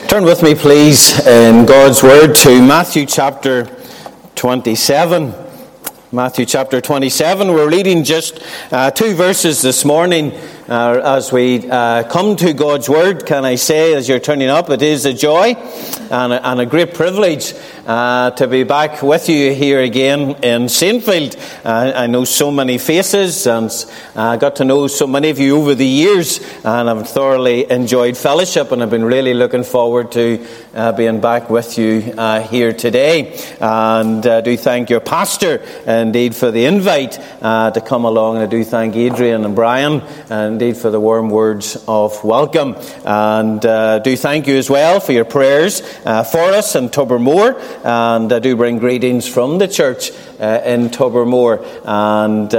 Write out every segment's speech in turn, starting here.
Turn with me, please, in God's Word to Matthew chapter 27. Matthew chapter 27. We're reading just two verses this morning as we come to God's Word. Can I say, as you're turning up, it is a joy and a great privilege to be back with you here again in Saintfield. I know so many faces and got to know so many of you over the years, and I've thoroughly enjoyed fellowship, and I've been really looking forward to being back with you here today. And I do thank your pastor indeed for the invite to come along, and I do thank Adrian and Brian indeed for the warm words of welcome, and do thank you as well for your prayers for us in Tobermore. And I do bring greetings from the church in Tobermore, and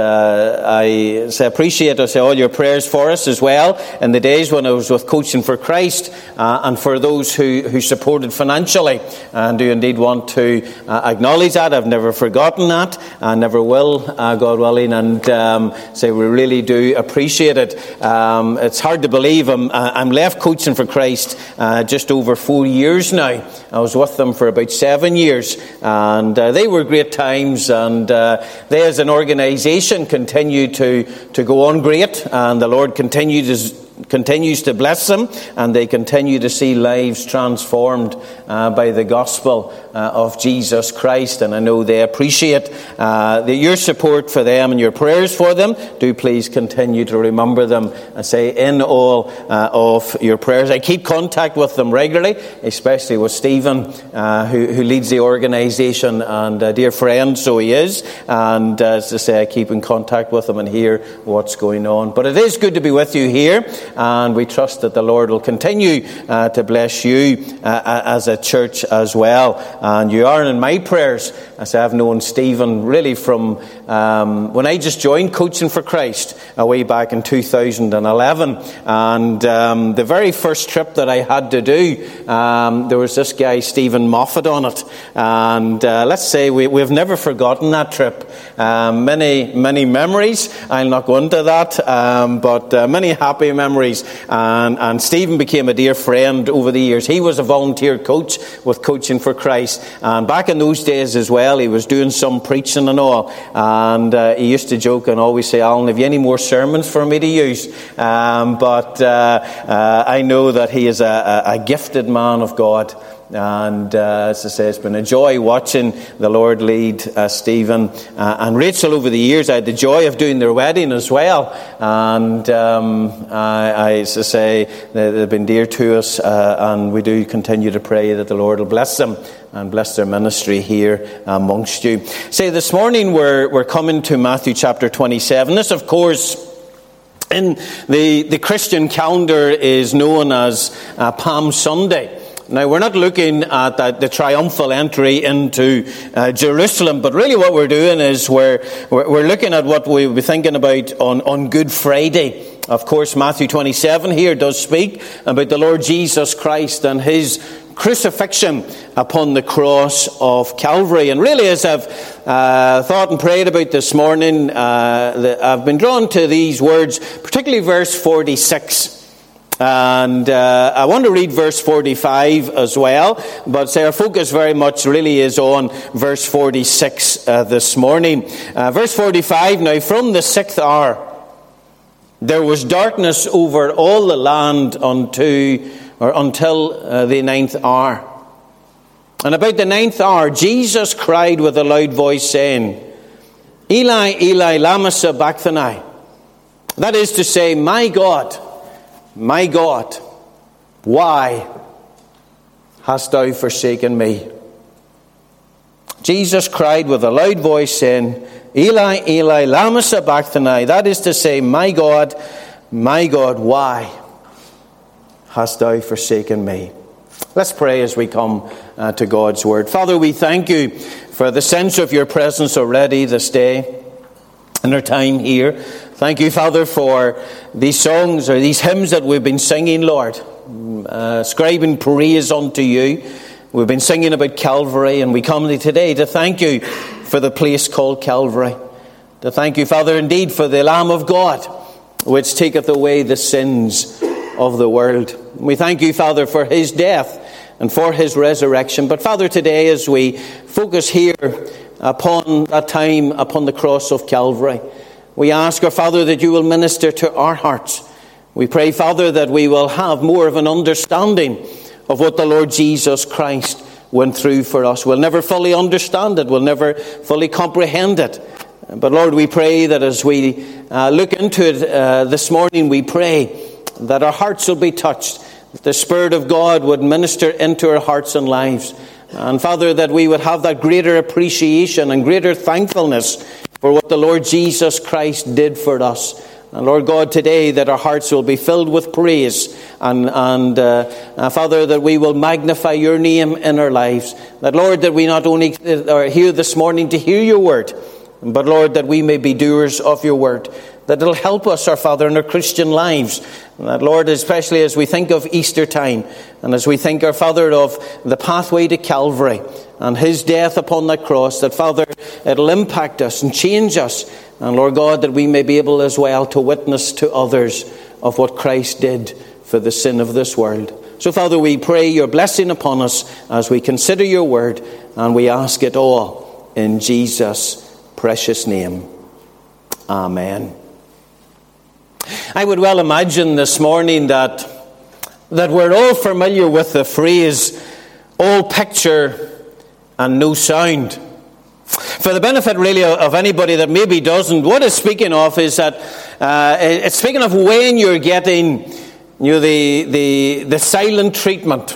I appreciate all your prayers for us as well in the days when I was with Coaching for Christ, and for those who supported financially, and do indeed want to acknowledge that. I've never forgotten that, and never will, God willing, and say we really do appreciate it. It's hard to believe I'm left Coaching for Christ just over 4 years now. I was with them for about 7 years, and they were great times, and they as an organisation continue to go on great, and the Lord continues to bless them, and they continue to see lives transformed by the gospel of Jesus Christ. And I know they appreciate your support for them and your prayers for them. Do please continue to remember them, and say in all of your prayers. I keep contact with them regularly, especially with Stephen, who leads the organisation, and a dear friend, so he is. And as I say, I keep in contact with them and hear what's going on. But it is good to be with you here, and we trust that the Lord will continue to bless you as a church as well. And you are in my prayers, as I've known Stephen really from when I just joined Coaching for Christ way back in 2011. And the very first trip that I had to do, there was this guy, Stephen Moffat, on it. And let's say we've never forgotten that trip. Many memories. I'll not go into that, but many happy memories. And Stephen became a dear friend over the years. He was a volunteer coach with Coaching for Christ, and back in those days as well, he was doing some preaching and all, and he used to joke and always say, "Alan, have you any more sermons for me to use?" But I know that he is a gifted man of God. And as I say, it's been a joy watching the Lord lead Stephen and Rachel over the years. I had the joy of doing their wedding as well, and as I say, they've been dear to us, and we do continue to pray that the Lord will bless them and bless their ministry here amongst you. Say, this morning we're coming to Matthew chapter 27. This, of course, in the Christian calendar is known as Palm Sunday. Now, we're not looking at the triumphal entry into Jerusalem, but really what we're doing is we're looking at what we'll be thinking about on Good Friday. Of course, Matthew 27 here does speak about the Lord Jesus Christ and his crucifixion upon the cross of Calvary. And really, as I've thought and prayed about this morning, I've been drawn to these words, particularly verse 46. And I want to read verse 45 as well, but our focus very much really is on verse 46 this morning. Verse 45, "Now from the 6th hour there was darkness over all the land until the 9th hour. And about the 9th hour Jesus cried with a loud voice, saying, Eli, Eli, lama sabachthani." That is to say, my God, why hast thou forsaken me? Jesus cried with a loud voice, saying, Eli, Eli, lama sabachthani. That is to say, my God, why hast thou forsaken me? Let's pray as we come to God's Word. Father, we thank you for the sense of your presence already this day and our time here. Thank you, Father, for these songs or these hymns that we've been singing, Lord, ascribing praise unto you. We've been singing about Calvary, and we come today to thank you for the place called Calvary. To thank you, Father, indeed, for the Lamb of God, which taketh away the sins of the world. We thank you, Father, for his death and for his resurrection. But Father, today as we focus here upon that time upon the cross of Calvary, we ask, our Father, that you will minister to our hearts. We pray, Father, that we will have more of an understanding of what the Lord Jesus Christ went through for us. We'll never fully understand it. We'll never fully comprehend it. But Lord, we pray that as we look into it this morning, we pray that our hearts will be touched, that the Spirit of God would minister into our hearts and lives. And Father, that we would have that greater appreciation and greater thankfulness for what the Lord Jesus Christ did for us. And Lord God, today that our hearts will be filled with praise and Father, that we will magnify your name in our lives. That Lord, that we not only are here this morning to hear your word, but Lord, that we may be doers of your word. That it'll help us, our Father, in our Christian lives. And that, Lord, especially as we think of Easter time, and as we think, our Father, of the pathway to Calvary and his death upon that cross, that, Father, it'll impact us and change us. And, Lord God, that we may be able as well to witness to others of what Christ did for the sin of this world. So, Father, we pray your blessing upon us as we consider your word, and we ask it all in Jesus' precious name. Amen. I would well imagine this morning that we're all familiar with the phrase, all picture and no sound. For the benefit really of anybody that maybe doesn't, what it's speaking of is that it's speaking of when you're getting the silent treatment.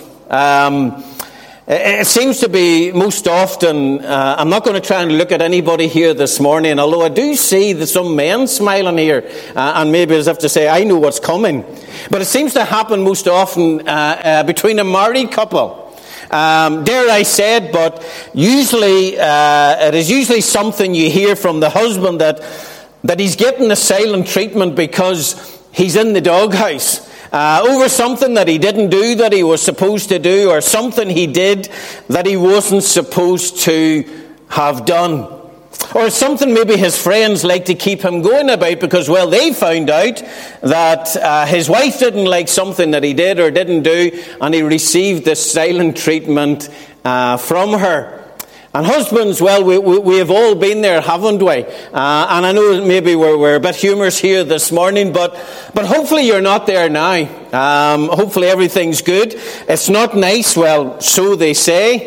It seems to be most often, I'm not going to try and look at anybody here this morning, although I do see some men smiling here, and maybe as if to say, I know what's coming. But it seems to happen most often between a married couple. Dare I say it, but usually, it is usually something you hear from the husband that he's getting the silent treatment because he's in the doghouse. Over something that he didn't do that he was supposed to do, or something he did that he wasn't supposed to have done. Or something maybe his friends like to keep him going about because, well, they found out that his wife didn't like something that he did or didn't do, and he received this silent treatment from her. And husbands, well, we have all been there, haven't we? And I know maybe we're a bit humorous here this morning, but hopefully you're not there now. Hopefully everything's good. It's not nice, well, so they say.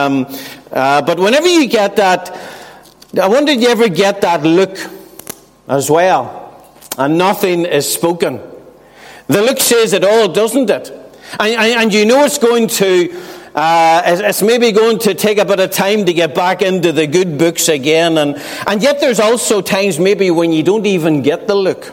But whenever you get that, I wonder if you ever get that look as well, and nothing is spoken. The look says it all, doesn't it? And you know it's going to... it's maybe going to take a bit of time to get back into the good books again. And yet there's also times maybe when you don't even get the look.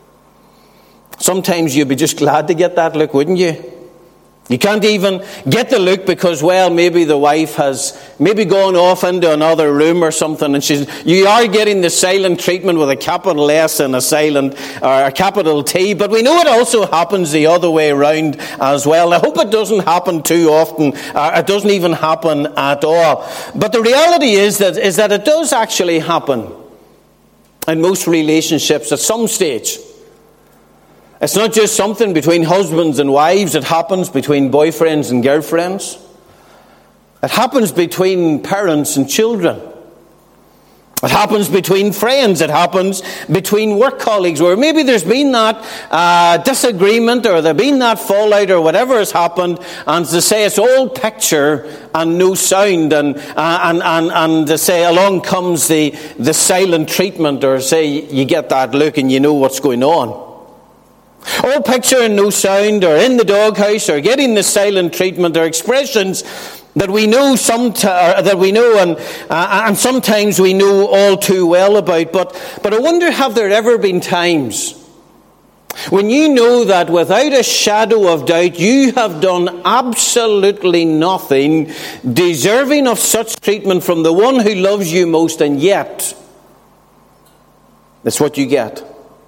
Sometimes you'd be just glad to get that look, wouldn't you? You can't even get the look because, well, maybe the wife has maybe gone off into another room or something, and you are getting the silent treatment with a capital S and a silent or a capital T. But we know it also happens the other way around as well. I hope it doesn't happen too often. It doesn't even happen at all. But the reality is that it does actually happen in most relationships at some stage. It's not just something between husbands and wives. It happens between boyfriends and girlfriends. It happens between parents and children. It happens between friends. It happens between work colleagues, where maybe there's been that disagreement, or there's been that fallout, or whatever has happened, and to say it's all picture and no sound, and to say along comes the silent treatment, or say you get that look and you know what's going on. All picture and no sound, or in the doghouse, or getting the silent treatment, are expressions that we know and sometimes we know all too well about. But I wonder, have there ever been times when you know that without a shadow of doubt you have done absolutely nothing deserving of such treatment from the one who loves you most, and yet that's what you get?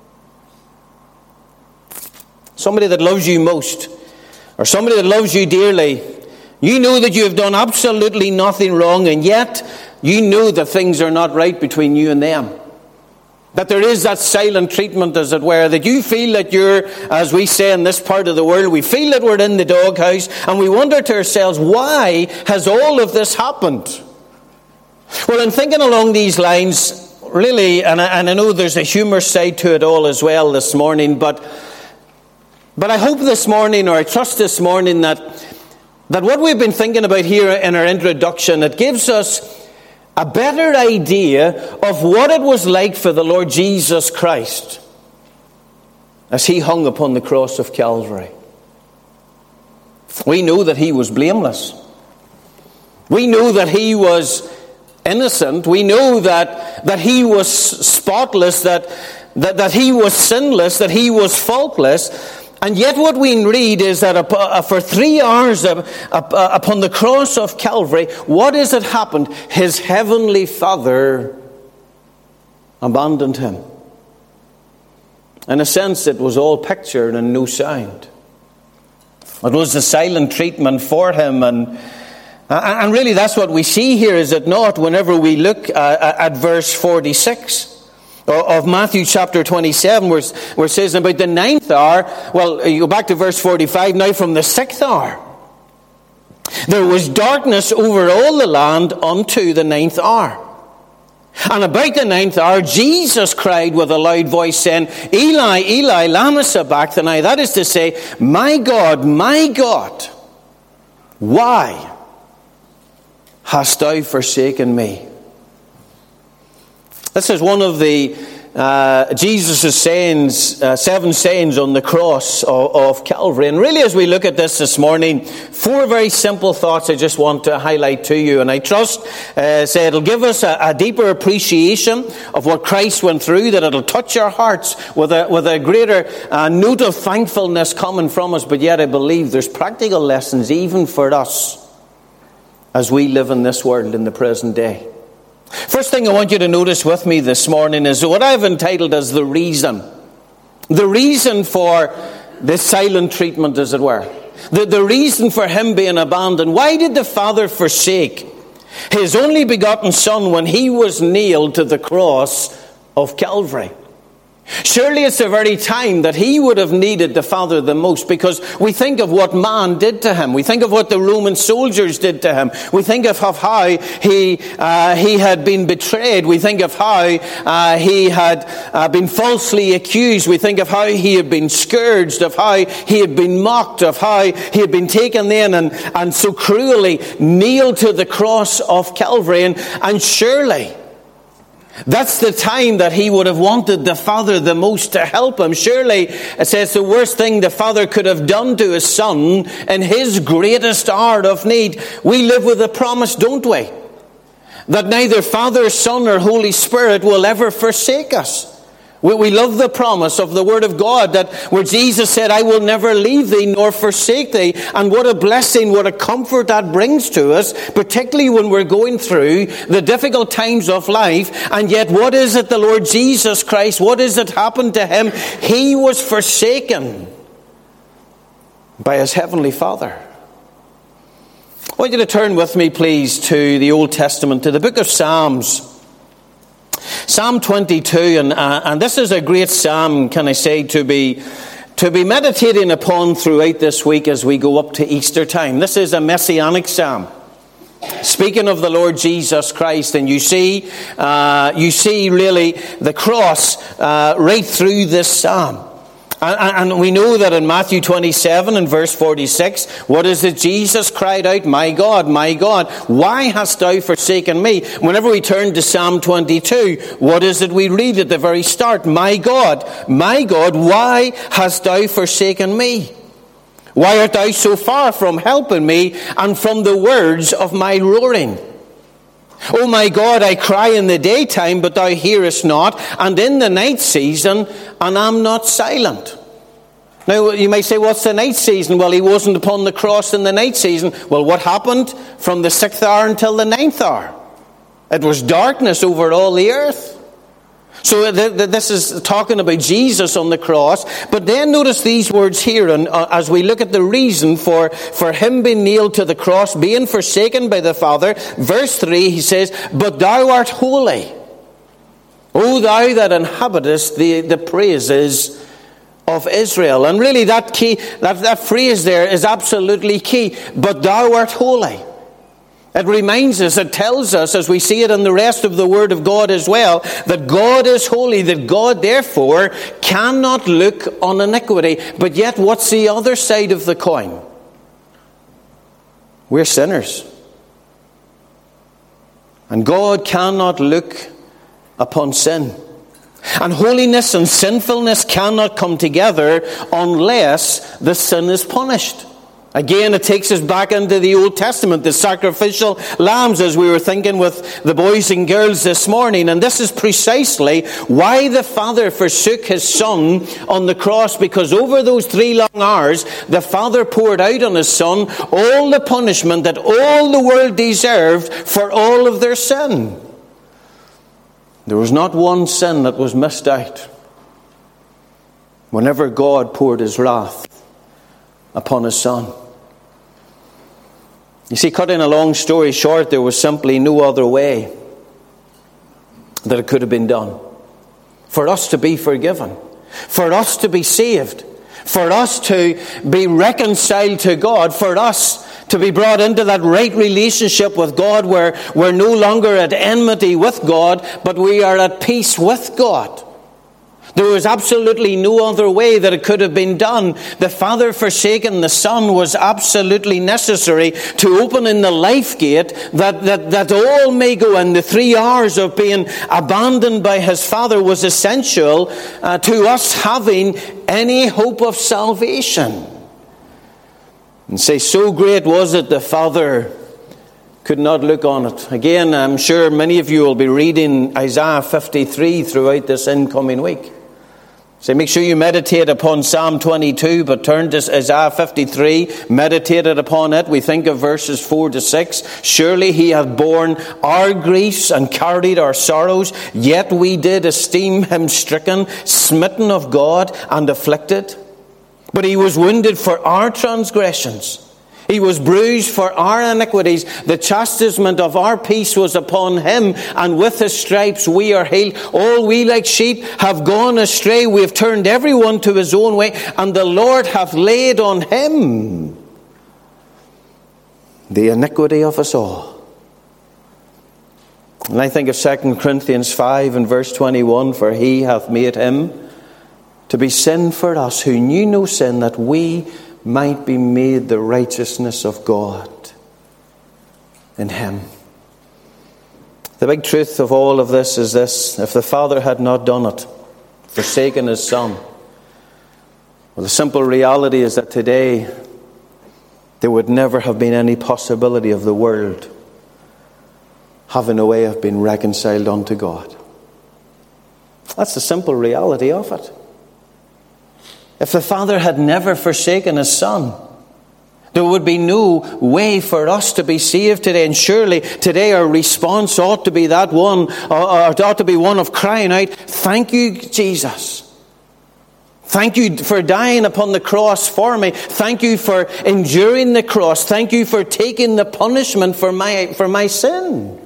Somebody that loves you most, or somebody that loves you dearly, you know that you have done absolutely nothing wrong, and yet you know that things are not right between you and them. That there is that silent treatment, as it were, that you feel that you're, as we say in this part of the world, we feel that we're in the doghouse, and we wonder to ourselves, why has all of this happened? Well, in thinking along these lines, really, and I know there's a humour side to it all as well this morning, but I hope this morning, or I trust this morning, that what we've been thinking about here in our introduction, it gives us a better idea of what it was like for the Lord Jesus Christ as he hung upon the cross of Calvary. We know that he was blameless. We know that he was innocent. We know that he was spotless, that he was sinless, that he was faultless. And yet what we read is that for 3 hours upon the cross of Calvary, what is it happened? His heavenly Father abandoned him. In a sense, it was all pictured and no sound. It was the silent treatment for him. And really that's what we see here, is it not, whenever we look at verse 46. Of Matthew chapter 27, where it says about the 9th hour, well, you go back to verse 45, now from the 6th hour, there was darkness over all the land unto the 9th hour. And about the 9th hour, Jesus cried with a loud voice, saying, Eli, Eli, lama sabachthani, that is to say, my God, why hast thou forsaken me? This is one of the Jesus' sayings, 7 sayings on the cross of Calvary. And really, as we look at this morning, 4 very simple thoughts I just want to highlight to you. And I trust, say it'll give us a deeper appreciation of what Christ went through, that it'll touch our hearts with a greater note of thankfulness coming from us. But yet I believe there's practical lessons even for us as we live in this world in the present day. First thing I want you to notice with me this morning is what I've entitled as the reason. The reason for this silent treatment, as it were. The reason for him being abandoned. Why did the Father forsake his only begotten Son when he was nailed to the cross of Calvary? Surely it's the very time that he would have needed the Father the most, because we think of what man did to him. We think of what the Roman soldiers did to him. We think of how he had been betrayed. We think of how he had been falsely accused. We think of how he had been scourged, of how he had been mocked, of how he had been taken in and so cruelly nailed to the cross of Calvary. And surely that's the time that he would have wanted the Father the most to help him. Surely, it says, the worst thing the Father could have done to his Son in his greatest hour of need. We live with the promise, don't we? That neither Father, Son, or Holy Spirit will ever forsake us. We love the promise of the Word of God, that where Jesus said, I will never leave thee nor forsake thee. And what a blessing, what a comfort that brings to us, particularly when we're going through the difficult times of life. And yet, what is it the Lord Jesus Christ, what is it happened to him? He was forsaken by his heavenly Father. I want you to turn with me, please, to the Old Testament, to the book of Psalms. Psalm 22, and this is a great psalm, can I say, to be meditating upon throughout this week as we go up to Easter time. This is a messianic psalm, speaking of the Lord Jesus Christ, and you see really the cross right through this psalm. And we know that in Matthew 27 and verse 46, what is it? Jesus cried out, my God, why hast thou forsaken me? Whenever we turn to Psalm 22, what is it we read at the very start? My God, why hast thou forsaken me? Why art thou so far from helping me and from the words of my roaring? O my God, I cry in the daytime, but thou hearest not, and in the night season, and am not silent. Now, you may say, what's the night season? Well, he wasn't upon the cross in the night season. Well, what happened from the 6th hour until the 9th hour? It was darkness over all the earth. So this is talking about Jesus on the cross. But then notice these words here, and as we look at the reason for him being nailed to the cross, being forsaken by the Father. Verse 3, he says, but thou art holy. O thou that inhabitest the praises of Israel. And really that phrase there is absolutely key. But thou art holy. It reminds us, it tells us, as we see it in the rest of the Word of God as well, that God is holy, that God therefore cannot look on iniquity. But yet, what's the other side of the coin? We're sinners. And God cannot look upon sin. And holiness and sinfulness cannot come together unless the sin is punished. Again, it takes us back into the Old Testament, the sacrificial lambs, as we were thinking with the boys and girls this morning. And this is precisely why the Father forsook his Son on the cross, because over those 3 long hours, the Father poured out on his Son all the punishment that all the world deserved for all of their sin. There was not one sin that was missed out whenever God poured his wrath upon his Son. You see, cutting a long story short, there was simply no other way that it could have been done. For us to be forgiven, for us to be saved, for us to be reconciled to God, for us to be brought into that right relationship with God where we're no longer at enmity with God, but we are at peace with God. There was absolutely no other way that it could have been done. The Father forsaking the Son was absolutely necessary to open in the life gate that all may go in. The 3 hours of being abandoned by his Father was essential to us having any hope of salvation. And say, so great was it the Father could not look on it. Again, I'm sure many of you will be reading Isaiah 53 throughout this incoming week. So make sure you meditate upon Psalm 22, but turn to Isaiah 53, meditate upon it. We think of verses 4 to 6. Surely he hath borne our griefs and carried our sorrows, yet we did esteem him stricken, smitten of God, and afflicted. But he was wounded for our transgressions. He was bruised for our iniquities. The chastisement of our peace was upon him, and with his stripes we are healed. All we like sheep have gone astray. We have turned everyone to his own way, and the Lord hath laid on him the iniquity of us all. And I think of 2 Corinthians 5 and verse 21, for he hath made him to be sin for us who knew no sin, that we might be made the righteousness of God in him. The big truth of all of this is this: if the Father had not done it, forsaken his Son, well, the simple reality is that today there would never have been any possibility of the world having a way of being reconciled unto God. That's the simple reality of it. If the Father had never forsaken his Son, there would be no way for us to be saved today. And surely today our response ought to be that one, or it ought to be one of crying out, thank you, Jesus. Thank you for dying upon the cross for me. Thank you for enduring the cross. Thank you for taking the punishment for my sin.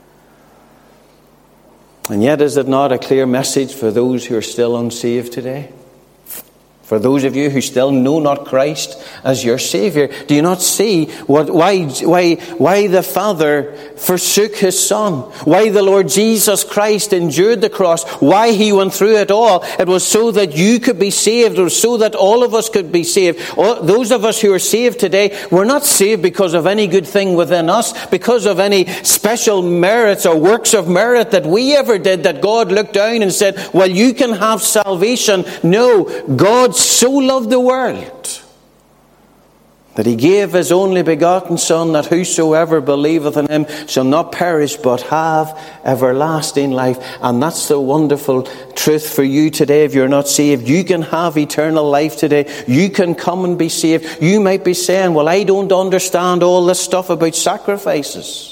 And yet, is it not a clear message for those who are still unsaved today? For those of you who still know not Christ as your Savior, do you not see why the Father forsook his Son? Why the Lord Jesus Christ endured the cross? Why he went through it all? It was so that you could be saved. It was so that all of us could be saved. Those of us who are saved today, we're not saved because of any good thing within us, because of any special merits or works of merit that we ever did, that God looked down and said, well, you can have salvation. No, God so loved the world that he gave his only begotten Son, that whosoever believeth in him shall not perish but have everlasting life. And that's the wonderful truth for you today. If you're not saved, you can have eternal life today. You can come and be saved. You might be saying, well, I don't understand all this stuff about sacrifices.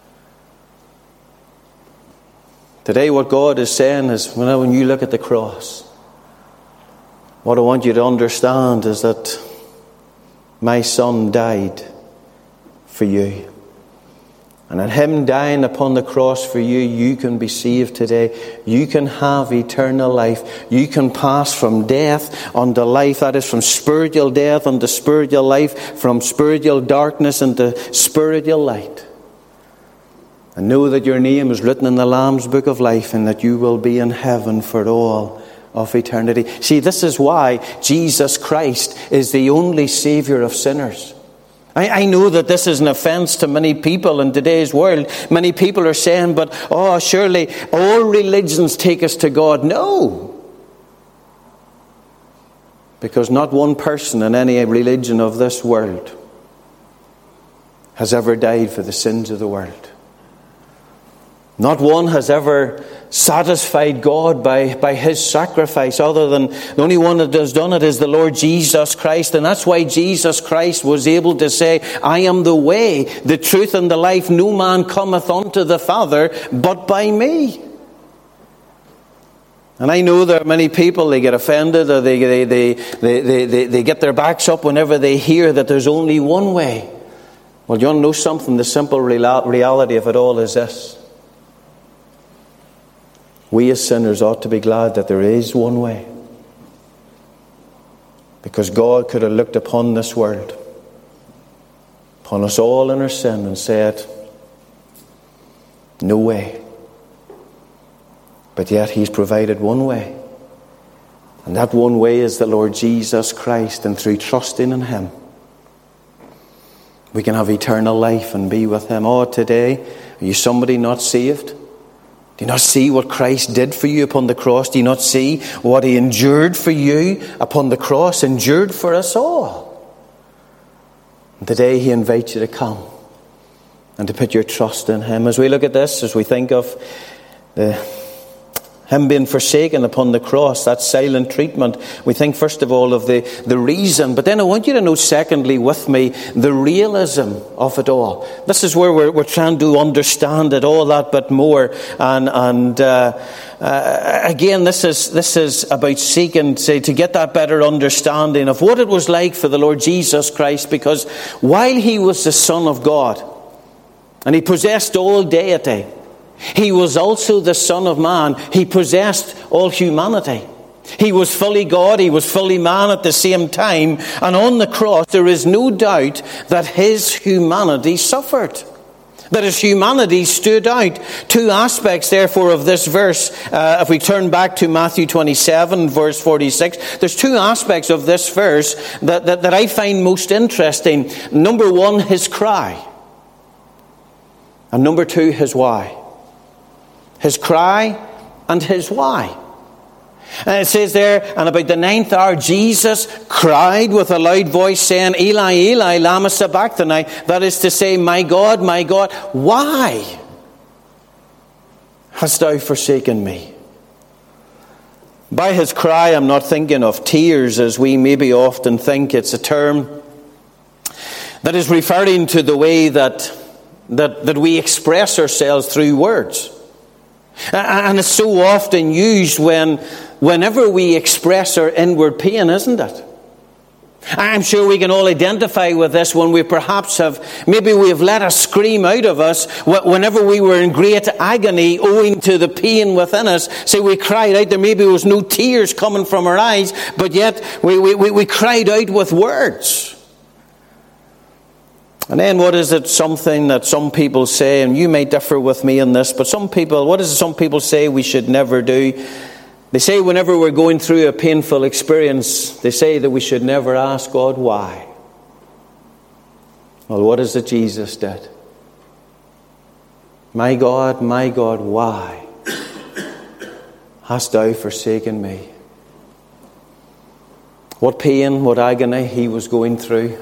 Today what God is saying is, when you look at the cross, what I want you to understand is that my Son died for you. And in Him dying upon the cross for you, you can be saved today. You can have eternal life. You can pass from death unto life. That is, from spiritual death unto spiritual life, from spiritual darkness into spiritual light. And know that your name is written in the Lamb's book of life, and that you will be in heaven for all of eternity. See, this is why Jesus Christ is the only Saviour of sinners. I know that this is an offence to many people in today's world. Many people are saying, but surely all religions take us to God. No. Because not one person in any religion of this world has ever died for the sins of the world. Not one has ever satisfied God by His sacrifice, other than the only one that has done it is the Lord Jesus Christ. And that's why Jesus Christ was able to say, I am the way, the truth, and the life. No man cometh unto the Father but by me. And I know there are many people, they get offended, or they get their backs up whenever they hear that there's only one way. Well, you want to know something? The simple reality of it all is this. We as sinners ought to be glad that there is one way. Because God could have looked upon this world, upon us all in our sin, and said, no way. But yet He's provided one way. And that one way is the Lord Jesus Christ. And through trusting in Him, we can have eternal life and be with Him. Today, are you somebody not saved? Do you not see what Christ did for you upon the cross? Do you not see what He endured for you upon the cross? Endured for us all. And today He invites you to come and to put your trust in Him. As we look at this, as we think of Him being forsaken upon the cross, that silent treatment, we think first of all of the reason. But then I want you to know secondly with me the realism of it all. This is where we're trying to understand it all that bit more. And again, this is about seeking to get that better understanding of what it was like for the Lord Jesus Christ. Because while He was the Son of God and He possessed all deity, He was also the Son of Man. He possessed all humanity. He was fully God, He was fully man at the same time. And on the cross, there is no doubt that His humanity suffered. That His humanity stood out. Two aspects, therefore, of this verse. If we turn back to Matthew 27, verse 46, there's two aspects of this verse that I find most interesting. Number one, His cry. And number two, His why. His cry and His why. And it says there, and about the 9th hour, Jesus cried with a loud voice, saying, Eli, Eli, lama sabachthani. That is to say, my God, why hast thou forsaken me? By His cry, I'm not thinking of tears as we maybe often think. It's a term that is referring to the way that we express ourselves through words. And it's so often used whenever we express our inward pain, isn't it? I'm sure we can all identify with this when we perhaps have let a scream out of us whenever we were in great agony owing to the pain within us. Say we cried out, there maybe was no tears coming from our eyes, but yet we cried out with words. And then what is it, something that some people say, and you may differ with me in this, but what is it some people say we should never do? They say whenever we're going through a painful experience, they say that we should never ask God why. Well, what is it Jesus did? My God, why hast thou forsaken me? What pain, what agony He was going through.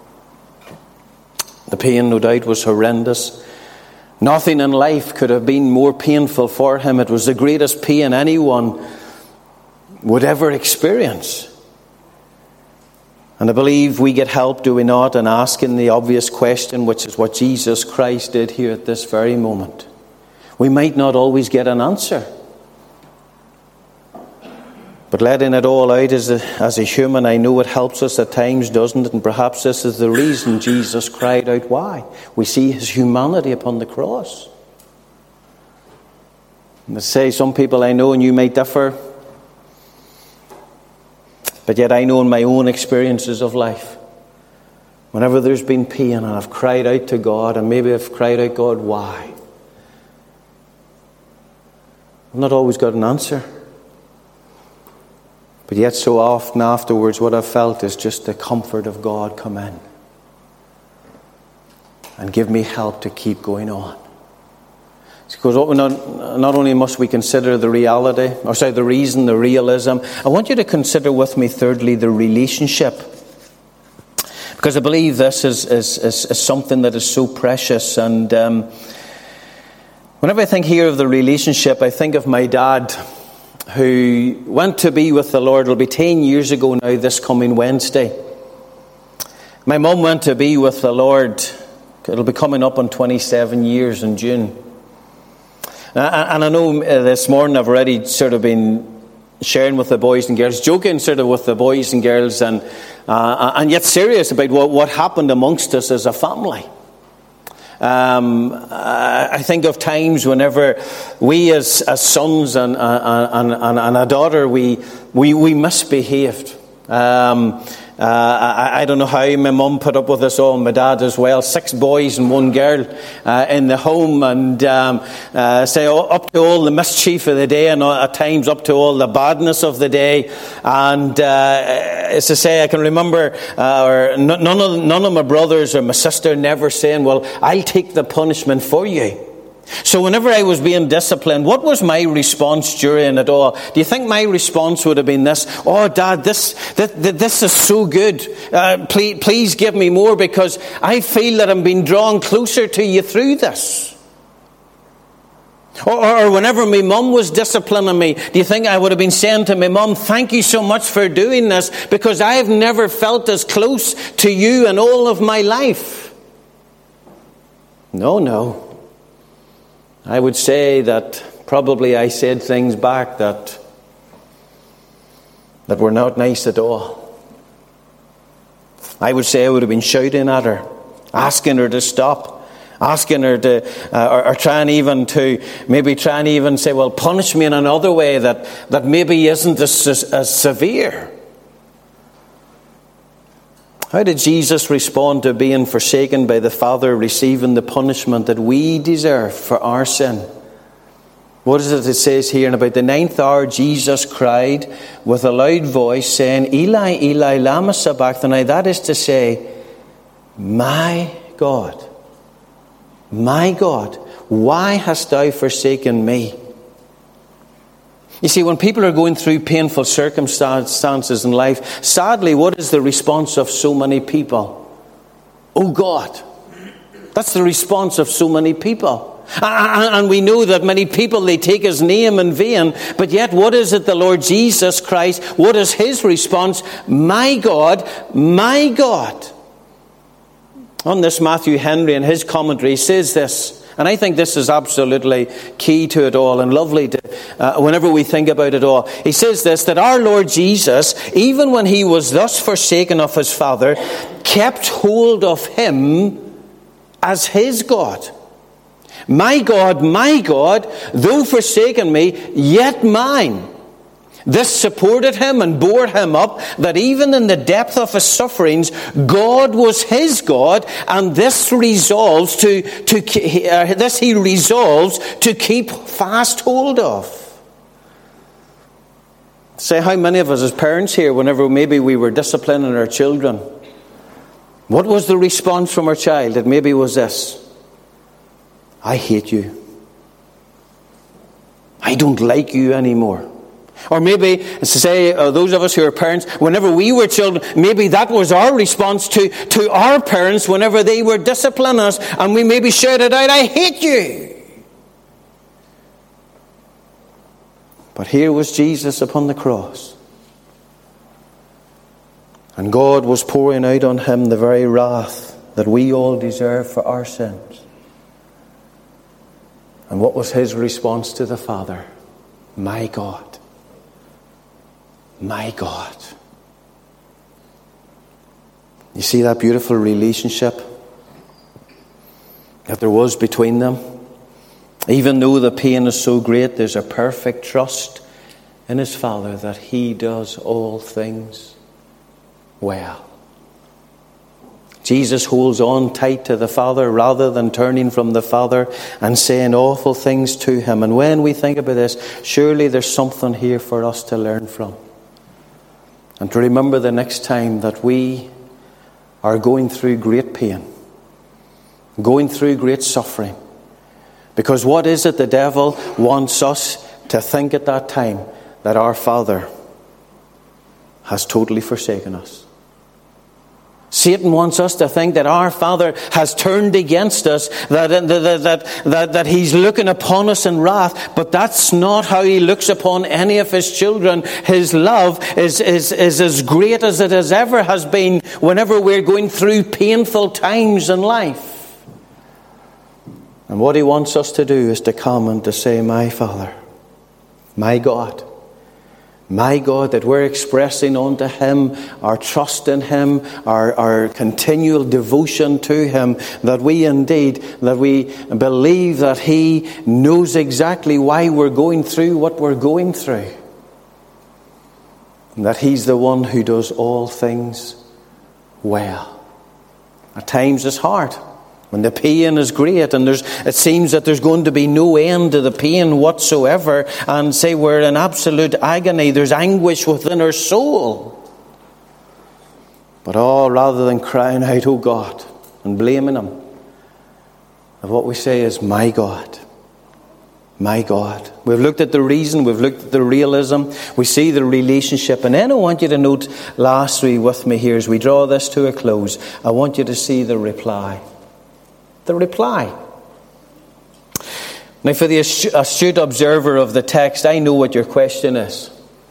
The pain, no doubt, was horrendous. Nothing in life could have been more painful for Him. It was the greatest pain anyone would ever experience. And I believe we get help, do we not, in asking the obvious question, which is what Jesus Christ did here at this very moment. We might not always get an answer. But letting it all out as a human, I know it helps us at times, doesn't it? And perhaps this is the reason Jesus cried out, why? We see his humanity upon the cross. And I say, some people I know, and you may differ, but yet I know in my own experiences of life, whenever there's been pain and I've cried out to God, and maybe I've cried out, God, why? I've not always got an answer. But yet so often afterwards what I've felt is just the comfort of God come in and give me help to keep going on. Because not only must we consider the reality, the reason, the realism, I want you to consider with me thirdly the relationship. Because I believe this is something that is so precious. And whenever I think here of the relationship, I think of my dad, who went to be with the Lord. It'll be 10 years ago now, this coming Wednesday. My mum went to be with the Lord. It'll be coming up on 27 years in June. And I know this morning I've already sort of been sharing with the boys and girls, joking sort of with the boys and girls, and yet serious about what happened amongst us as a family. I think of times whenever we as sons and a daughter, we misbehaved. I don't know how my mum put up with us all, my dad as well. 6 boys and 1 girl in the home, and up to all the mischief of the day, and at times up to all the badness of the day. And as I say, I can remember none of my brothers or my sister never saying, well, I'll take the punishment for you. So whenever I was being disciplined, what was my response during it all? Do you think my response would have been this? Oh, Dad, this is so good. Please give me more, because I feel that I'm being drawn closer to you through this. Or whenever my mum was disciplining me, do you think I would have been saying to my mum, thank you so much for doing this, because I have never felt as close to you in all of my life? No. I would say that probably I said things back that were not nice at all. I would say I would have been shouting at her, asking her to stop, asking her to, or trying even to say, well, punish me in another way that maybe isn't as severe. How did Jesus respond to being forsaken by the Father, receiving the punishment that we deserve for our sin? What is it says here? And about the 9th hour, Jesus cried with a loud voice, saying, Eli, Eli, lama sabachthani. That is to say, my God, why hast thou forsaken me? You see, when people are going through painful circumstances in life, sadly, what is the response of so many people? Oh God. That's the response of so many people. And we know that many people, they take his name in vain, but yet what is it the Lord Jesus Christ, what is his response? My God, my God. On this, Matthew Henry in his commentary says this, and I think this is absolutely key to it all and lovely to, whenever we think about it all. He says this, that our Lord Jesus, even when he was thus forsaken of his Father, kept hold of him as his God. My God, though forsaken me, yet mine. This supported him and bore him up, that even in the depth of his sufferings, God was his God, and this he resolves to keep fast hold of. Say, how many of us as parents here, whenever maybe we were disciplining our children, what was the response from our child? It maybe was this: I hate you. I don't like you anymore. Or maybe, to say, those of us who are parents, whenever we were children, maybe that was our response to our parents whenever they were disciplining us, and we maybe shouted out, I hate you. But here was Jesus upon the cross. And God was pouring out on him the very wrath that we all deserve for our sins. And what was his response to the Father? My God. my God. You see that beautiful relationship that there was between them? Even though the pain is so great, there's a perfect trust in his Father that he does all things well. Jesus holds on tight to the Father rather than turning from the Father and saying awful things to him. And when we think about this, surely there's something here for us to learn from. And to remember the next time that we are going through great pain, going through great suffering. Because what is it the devil wants us to think at that time? That our Father has totally forsaken us. Satan wants us to think that our Father has turned against us, that he's looking upon us in wrath. But that's not how he looks upon any of his children. His love is as great as it ever has been whenever we're going through painful times in life. And what he wants us to do is to come and to say, my Father, my God, that we're expressing unto him our trust in him, our continual devotion to him, that we believe that he knows exactly why we're going through what we're going through. And that he's the one who does all things well. At times it's hard. When the pain is great and it seems that there's going to be no end to the pain whatsoever, and say we're in absolute agony, there's anguish within our soul. But rather than crying out, oh God, and blaming him, what we say is, my God, my God. We've looked at the reason, we've looked at the realism, we see the relationship. And then I want you to note lastly with me here, as we draw this to a close, I want you to see the reply. The reply. Now, for the astute observer of the text, I know what your question is.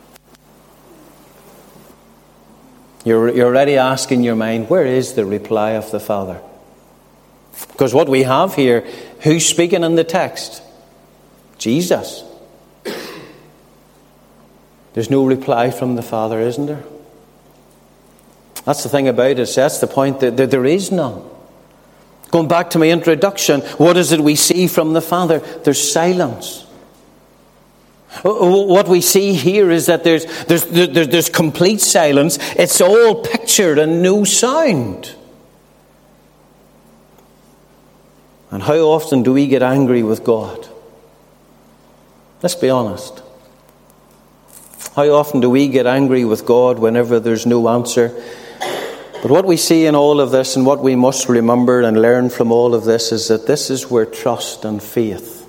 You're already asking your mind, where is the reply of the Father? Because what we have here, who's speaking in the text? Jesus. There's no reply from the Father, isn't there? That's the thing about it. That's the point, that there is none. Going back to my introduction, what is it we see from the Father? There's silence. What we see here is that there's complete silence. It's all pictured and no sound. And how often do we get angry with God? Let's be honest. How often do we get angry with God whenever there's no answer? But what we see in all of this, and what we must remember and learn from all of this, is that this is where trust and faith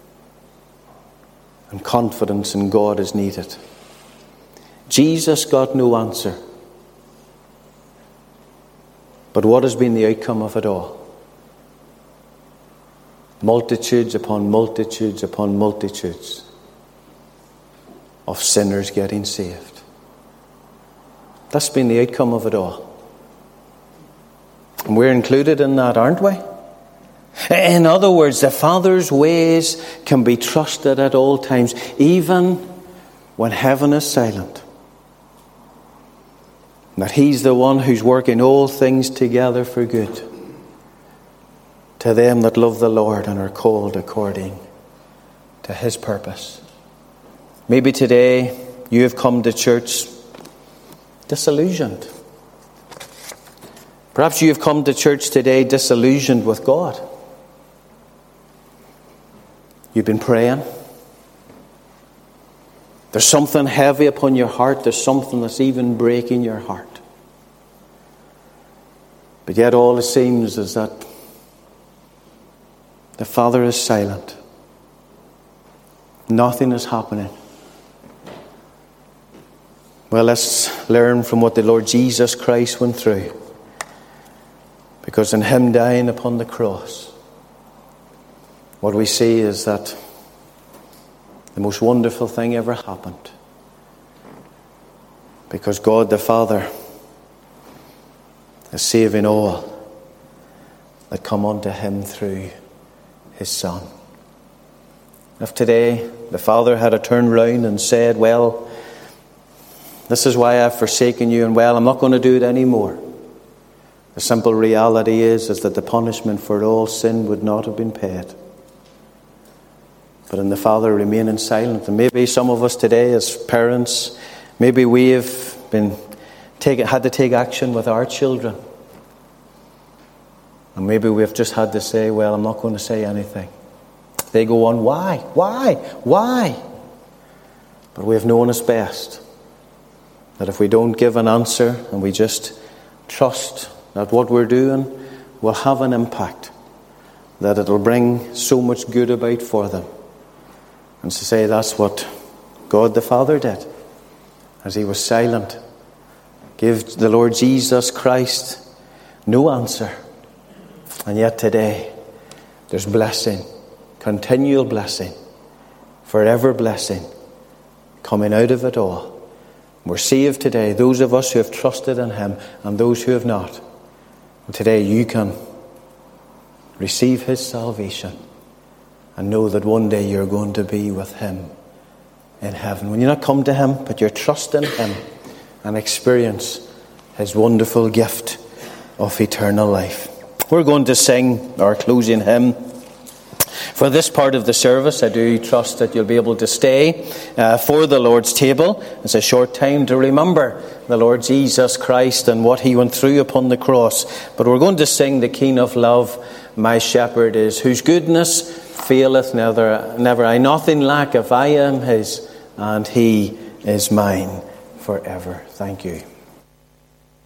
and confidence in God is needed. Jesus got no answer. But what has been the outcome of it all? Multitudes upon multitudes upon multitudes of sinners getting saved. That's been the outcome of it all. And we're included in that, aren't we? In other words, the Father's ways can be trusted at all times, even when heaven is silent. That He's the one who's working all things together for good to them that love the Lord and are called according to His purpose. Maybe today you have come to church disillusioned. Perhaps you have come to church today disillusioned with God. You've been praying. There's something heavy upon your heart. There's something that's even breaking your heart. But yet all it seems is that the Father is silent. Nothing is happening. Well, let's learn from what the Lord Jesus Christ went through. Because in Him dying upon the cross, what we see is that the most wonderful thing ever happened. Because God the Father is saving all that come unto Him through His Son. If today the Father had turned round and said, well, This is why I've forsaken you, and I'm not going to do it anymore. The simple reality is that the punishment for all sin would not have been paid. But in the Father remaining silent. And maybe some of us today as parents, maybe we have had to take action with our children. And maybe we've just had to say, I'm not going to say anything. They go on, why? But we have known us best. That if we don't give an answer and we just trust that what we're doing will have an impact, that it'll bring so much good about for them. And to say that's what God the Father did. As he was silent, gave the Lord Jesus Christ no answer. And yet today, there's blessing, continual blessing, forever blessing, coming out of it all. We're saved today, those of us who have trusted in him and those who have not. And today you can receive his salvation and know that one day you're going to be with him in heaven. When you not come to him, but you're trusting him and experience his wonderful gift of eternal life. We're going to sing our closing hymn. For this part of the service, I do trust that you'll be able to stay for the Lord's table. It's a short time to remember the Lord Jesus Christ and what he went through upon the cross. But we're going to sing the King of Love, My Shepherd is, whose goodness faileth never. I nothing lack if I am his, and he is mine forever. Thank you.